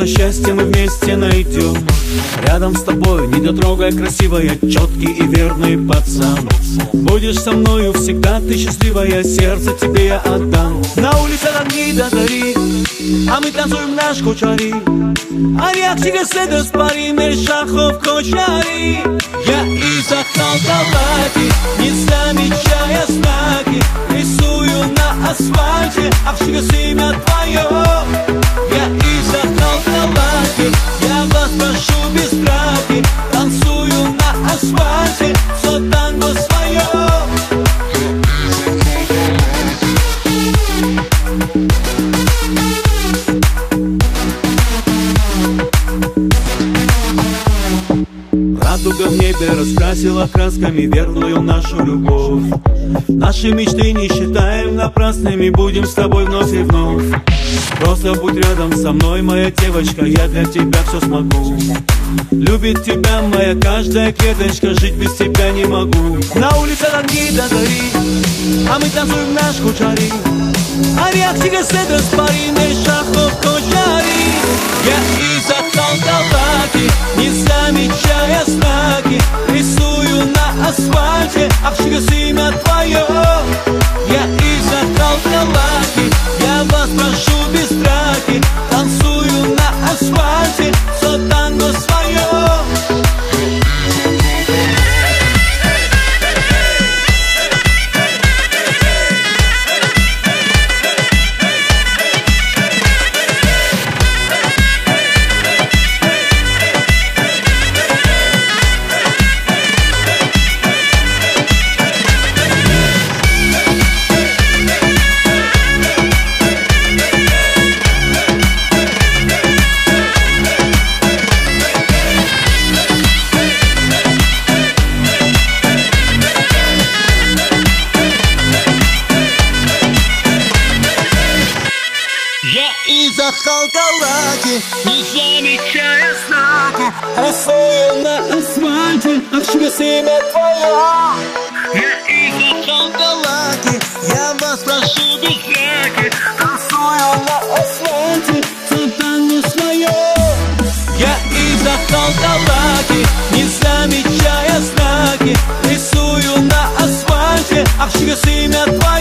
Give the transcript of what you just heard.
что счастье мы вместе найдем. Рядом с тобой, недотрогая, красивая, четкий и верный пацан. Будешь со мною всегда, ты счастливая, сердце тебе я отдам. На улице огни до зари, а мы танцуем наш кучари. А реакция седос пари, Мельшахов кочари. Я из-за Халкалаки, не замечая знаки, рисую на асфальте, Ахшигас имя твое. Я из-за Халкалаки, я вас прошу без драки, танцую на асфальте, все танго свое. Радуга в небе раскрасила красками верную нашу любовь. Наши мечты не считаем напрасными, будем с тобой вновь и вновь. Просто будь рядом со мной, моя девочка, я для тебя все смогу. Любит тебя моя каждая клеточка, жить без тебя не могу. На улице огни до зари, а мы танцуем наш кучари. А реакция седос пари, Мельшахов кочари. Я из-за Халкалаки, не замечая знаки, рисую на асфальте, Ахшигас имя твое. Я из-за Халкалаки, я вас прошу без драки, танцую на асфальте, все танго свое. Из-за Халкалаки, не замечая знаки, рисую на асфальте, Ахшигас имя твое. Я из-за Халкалаки, я вас прошу без драки, танцую на асфальте, все танго свое. Я из-за Халкалаки, не замечая знаки, рисую на асфальте, Ахшигас имя твое.